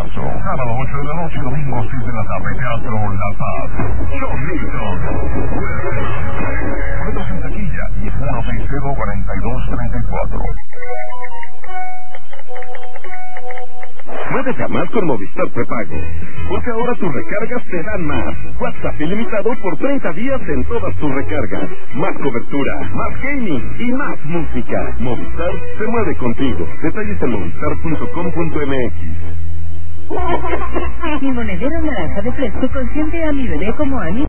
marzo. Sábado 8 de la noche, domingo 6 de la tarde, Teatro La Paz. John Milton. Boletos en taquilla y 160-4234. Muévete a más con Movistar Prepago, porque ahora tus recargas te dan más. WhatsApp ilimitado por 30 días en todas tus recargas. Más cobertura, más gaming y más música. Movistar se mueve contigo. Detalles en movistar.com.mx. Mi monedero naranja de fresco consiente a mi bebé como a mí.